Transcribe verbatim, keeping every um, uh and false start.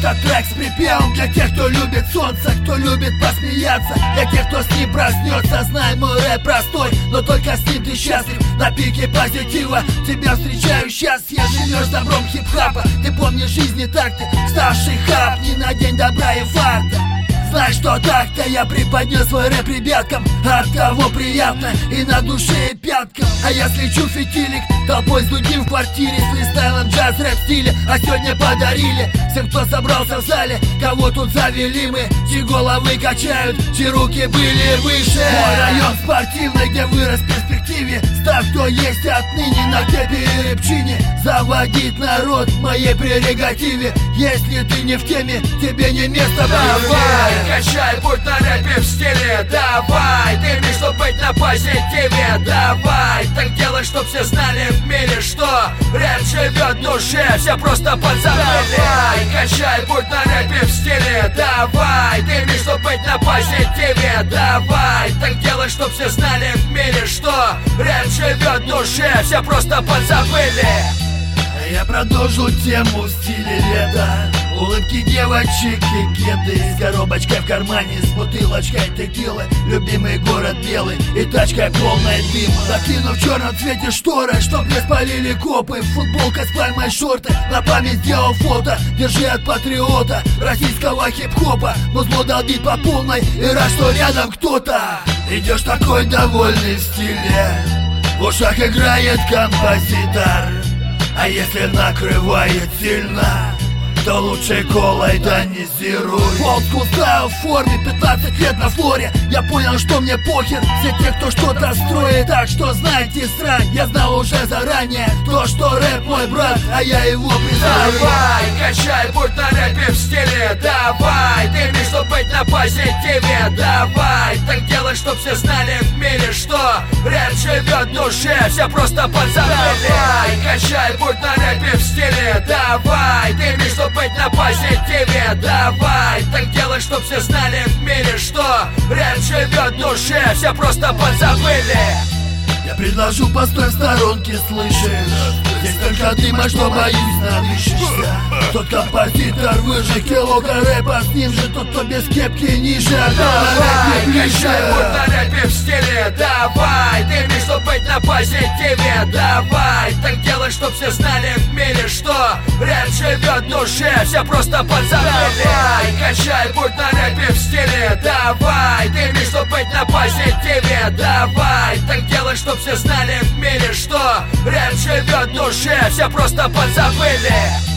Это трек с припевом для тех, кто любит солнце, кто любит посмеяться. Для тех, кто с ним проснется, знай, мой рэп простой, но только с ним ты счастлив. На пике позитива тебя встречаю счастье. Живешь добром хип-хапа, ты помнишь жизни так-то. Старший хап, не на день добра и фарта. Знай, что так-то я преподнес свой рэп ребяткам. От кого приятно и на душе и пяткам. А я слечу фитилик, толпой сдудим в квартире. С фристайлом джаз рэп стиле, а сегодня подарили всем, кто собрался в зале. Кого тут завели мы, чьи головы качают, чьи руки были выше. Мой район спортивный, где вырос в перспективе. Ставь, кто есть отныне на кепе и рыбчине. Заводить народ в моей прерогативе. Если ты не в теме, тебе не место. Давай, качай, будь на рэпе в стиле. Давай, ты мне, чтоб быть на позитиве. Давай, так делай, чтоб все знали в мире, что рэп живет в душе, все просто подзабыли. Давай, качай, будь на рэпе в стиле. Давай, ты мне, чтоб быть на позитиве. Давай, так делай, чтоб все знали в мире, что рэп живет в душе, все просто подзабыли. Я продолжу тему в стиле лета. Улыбки девочек и кеды. С коробочкой в кармане, с бутылочкой текилы. Любимый город белый и тачкой полной дыма. Закину в черном цвете шторы, чтоб не спалили копы. Футболка с пальмой, шорты, на память сделал фото. Держи от патриота российского хип-хопа. Музло долбит по полной и рад, что рядом кто-то. Идешь такой довольный в стиле. В ушах играет композитор. А если накрывает сильно, то лучше колой тонизируй. Олдскул стайл в форме, пятнадцать лет на флоре. Я понял, что мне похер, все те, кто что-то строит. Так что знайте срань, я знал уже заранее то, что рэп мой брат, а я его признаю. Давай, качай, будь на рэпе в стиле. Давай, ты мне, чтоб быть на позитиве. Давай, так делай, чтоб все знали в мире, что рэп живет в душе, все просто подзабыли. Давай, качай, будь на рэпе в стиле. Давай, ты мне, чтоб быть на позитиве. Давай, так делай, чтоб все знали в мире, что рэп живет в душе, все просто подзабыли. Я предложу постой в сторонке, слышишь? Здесь только дыма, что боюсь, надышишься. Тот композитор выше, килока рэпа с ним же. Тот, кто без кепки ниже. Давай, качай, будь на рэпе в стиле. Давай, ты мне, чтоб быть на позитиве. Давай, так делай, чтоб все знали в мире, что рэп живет в душе, все просто подзабыли. Давай, качай, будь на рэпе в стиле. Давай, ты мне, чтоб быть на позитиве. Давай, так делай, чтоб все знали в мире, что рэп живет в душе, все просто подзабыли.